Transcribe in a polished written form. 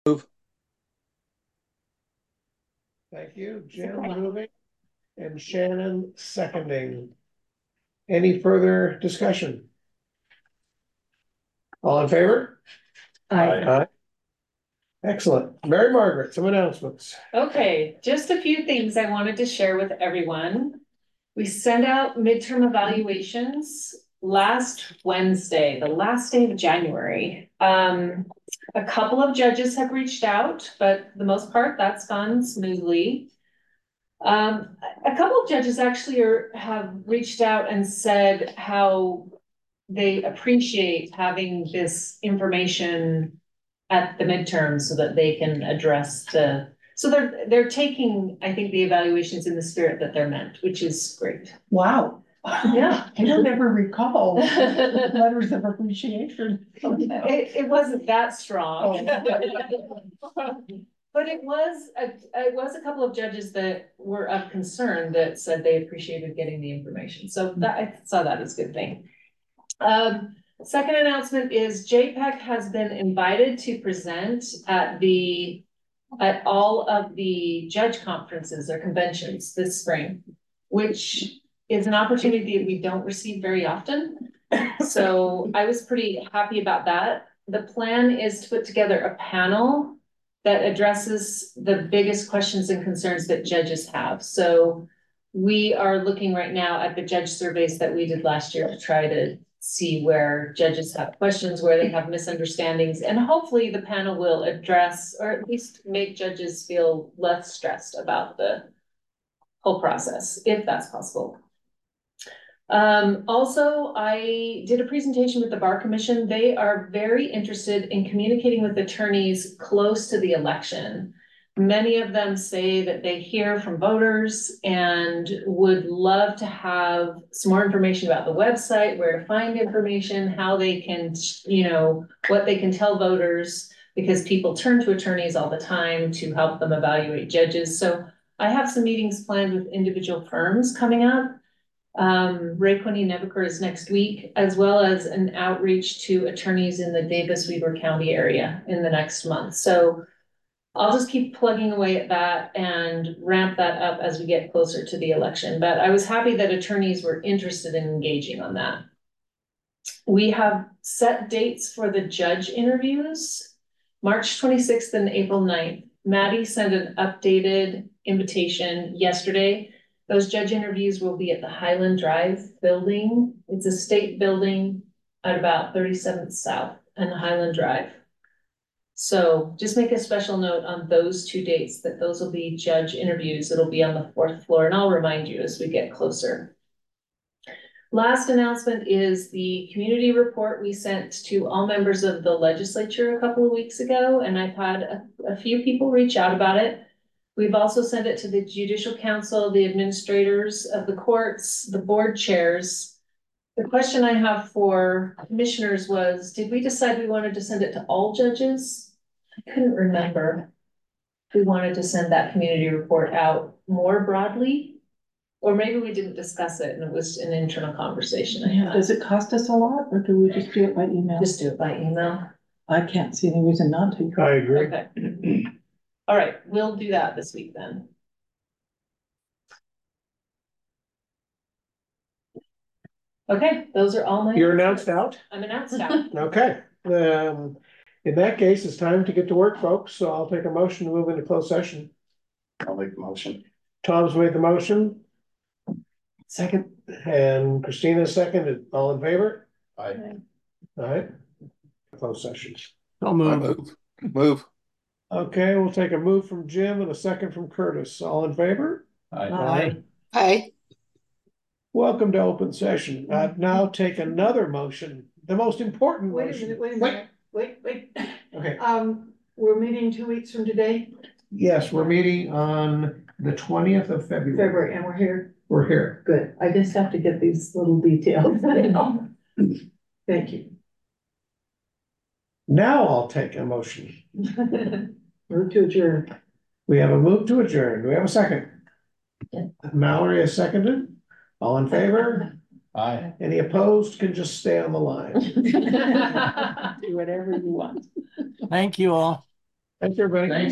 Move. Thank you. Jim moving and Shannon seconding. Any further discussion? All in favor? Aye. Excellent. Mary Margaret, some announcements. Okay, just a few things I wanted to share with everyone. We sent out midterm evaluations last Wednesday, the last day of January. A couple of judges have reached out, but for the most part, that's gone smoothly. A couple of judges actually have reached out and said how they appreciate having this information at the midterm so that they can address so they're taking, I think, the evaluations in the spirit that they're meant, which is great. Wow. Yeah. I don't ever recall letters of appreciation. It wasn't that strong. Oh. But it was a couple of judges that were of concern that said they appreciated getting the information. So that I saw that as a good thing. Second announcement is JPEG has been invited to present at all of the judge conferences or conventions this spring, which is an opportunity that we don't receive very often. So I was pretty happy about that. The plan is to put together a panel that addresses the biggest questions and concerns that judges have. So we are looking right now at the judge surveys that we did last year to try to see where judges have questions, where they have misunderstandings, and hopefully the panel will address or at least make judges feel less stressed about the whole process, if that's possible. Also, I did a presentation with the Bar Commission. They are very interested in communicating with attorneys close to the election. Many of them say that they hear from voters and would love to have some more information about the website, where to find information, how they can, what they can tell voters, because people turn to attorneys all the time to help them evaluate judges. So I have some meetings planned with individual firms coming up. Ray Quinny Nebuchar is next week, as well as an outreach to attorneys in the Davis-Weber County area in the next month. So I'll just keep plugging away at that and ramp that up as we get closer to the election. But I was happy that attorneys were interested in engaging on that. We have set dates for the judge interviews, March 26th and April 9th. Maddie sent an updated invitation yesterday. Those judge interviews will be at the Highland Drive building. It's a state building at about 37th South and Highland Drive. So just make a special note on those two dates that those will be judge interviews. It'll be on the 4th floor, and I'll remind you as we get closer. Last announcement is the community report we sent to all members of the legislature a couple of weeks ago, and I've had a few people reach out about it. We've also sent it to the Judicial Council, the administrators of the courts, the board chairs. The question I have for commissioners was, did we decide we wanted to send it to all judges? I couldn't remember if we wanted to send that community report out more broadly, or maybe we didn't discuss it and it was an internal conversation I had. Does it cost us a lot, or do we just do it by email? Just do it by email. I can't see any reason not to. I agree. Okay. All right, we'll do that this week then. Okay, those are all my. You're announced out? I'm announced out. Okay. In that case, it's time to get to work, folks. So I'll take a motion to move into closed session. I'll make the motion. Tom's made the motion. Second. And Christina seconded. All in favor? Aye. All right. Closed session. I'll move. Move. Okay, we'll take a move from Jim and a second from Curtis. All in favor? Aye. Aye. Welcome to open session. Now take another motion, the most important motion. Wait a minute. Okay. We're meeting 2 weeks from today, Yes, we're meeting on the 20th of February. and we're here. We're here. Good. I just have to get these little details. Thank you. Now I'll take a motion. Move to adjourn. We have a move to adjourn. Do we have a second? Yeah. Mallory has seconded. All in favor? Aye. Any opposed can just stay on the line. Do whatever you want. Thank you all. Thanks, everybody. Thanks.